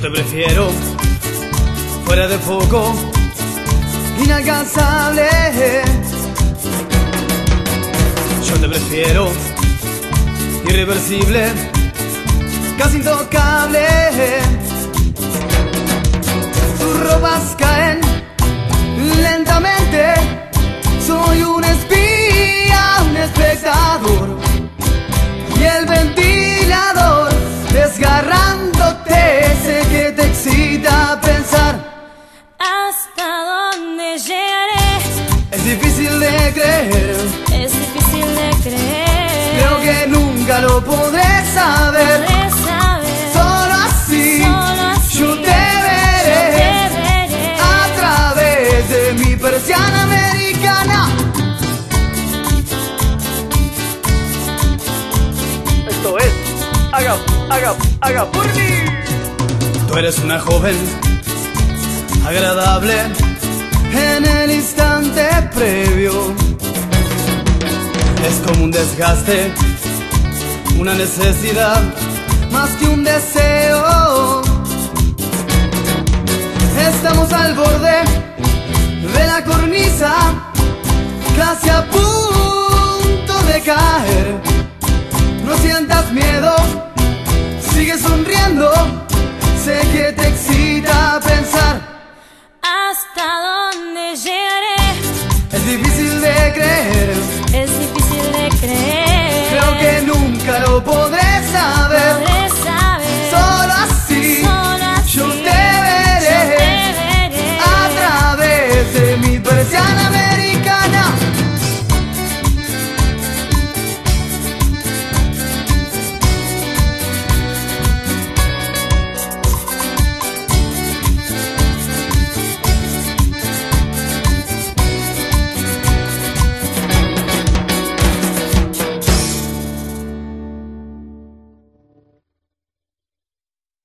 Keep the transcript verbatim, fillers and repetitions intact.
te prefiero fuera de foco, inalcanzable. Yo te prefiero irreversible, casi intocable. Tus ropas caen lentamente, soy un espía, un espectador, y el ventilador desgarrándote, sé que te excita pensar. ¿Hasta dónde llegaré? Es difícil de creer, Es difícil de creer. creo que nunca lo podré saber. Podré saber. Solo así, Solo así yo te veré, yo te veré a través de mi persiana americana. Esto es Haga, haga, haga por mí. Tú eres una joven agradable en el instante previo. Es como un desgaste, una necesidad más que un deseo. Estamos al borde de la cornisa, casi a punto de caer. No sientas miedo, sigue sonriendo, sé que te excita pensar. ¿Hasta dónde llegaré? Es difícil de creer, Es difícil de creer.